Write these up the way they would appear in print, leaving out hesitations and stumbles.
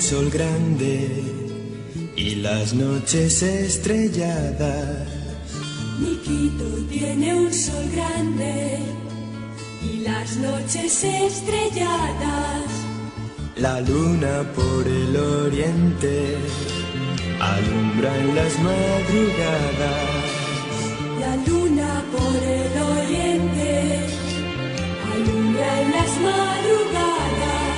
sol grande y las noches estrelladas. Mi Quito tiene un sol grande y las noches estrelladas. La luna por el oriente alumbra en las madrugadas. La luna por el oriente alumbra en las madrugadas.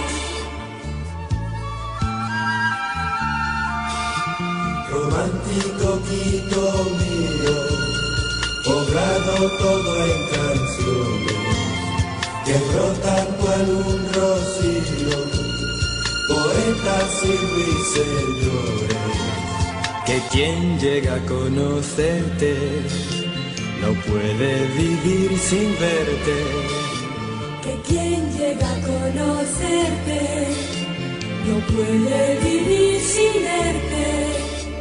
Romántico Quito mío, poblado todo en canciones que brotan cual un rocío, poetas y ruiseñores, que quien llega a conocerte no puede vivir sin verte. Que quien llega a conocerte no puede vivir sin verte.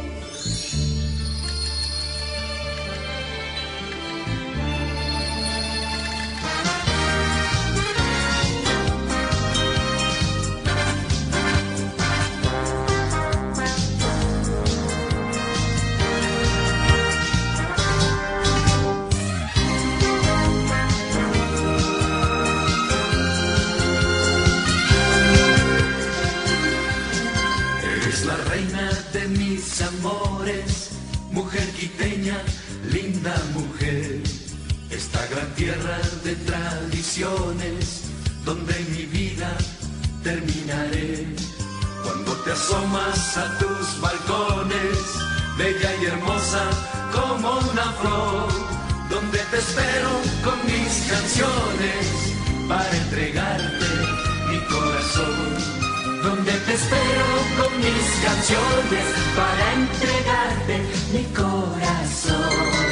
Mujer quiteña, linda mujer, esta gran tierra de tradiciones, donde mi vida terminaré. Cuando te asomas a tus balcones, bella y hermosa como una flor, donde te espero con mis canciones para entregarte mi corazón. Donde te espero con mis canciones para entregarte mi corazón.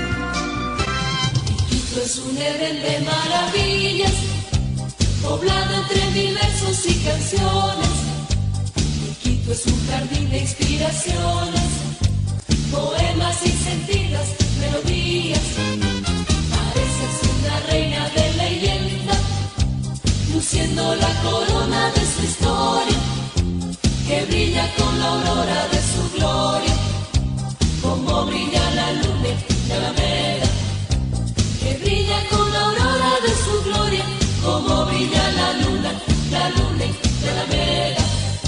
Quito es un Edén de maravillas, poblado entre mil versos y canciones. Quito es un jardín de inspiraciones, poemas y sentidas melodías. Pareces una reina de leyenda, luciendo la corona de su historia, que brilla con la aurora de su gloria, como brilla la luna de Alameda, que brilla con la aurora de su gloria, como brilla la luna de Alameda.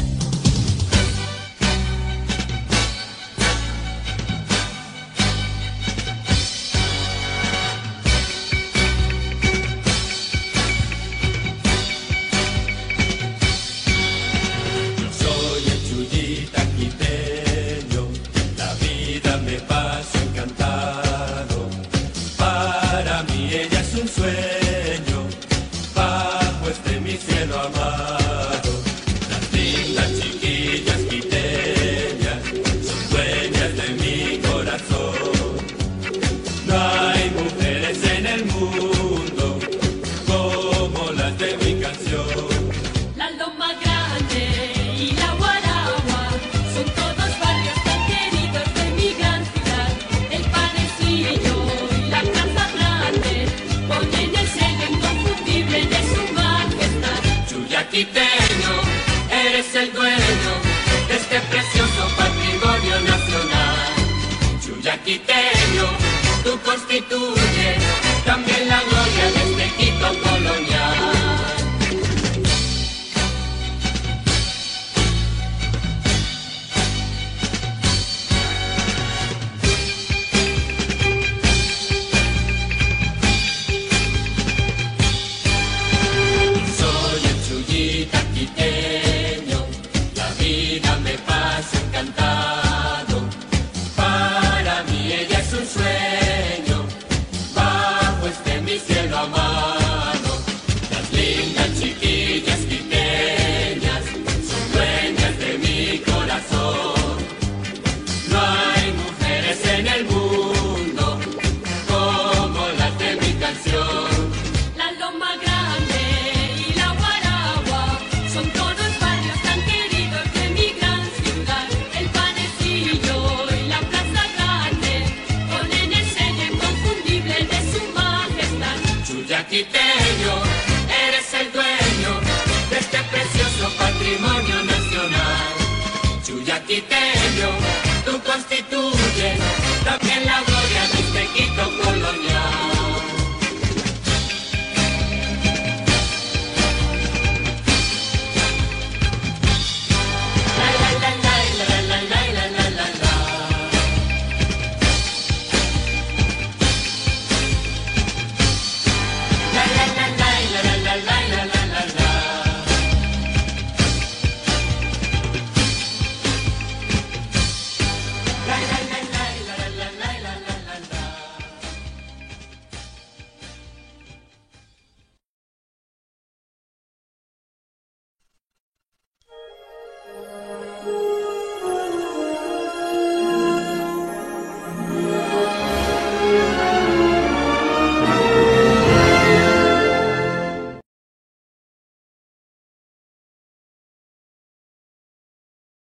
Eres el dueño de este precioso patrimonio nacional. Chuyaquiteño, tú constituyes también la gloria de este Quito colonial. Chuyaquiteño, tú constituyes también la gloria de este Quito colonial.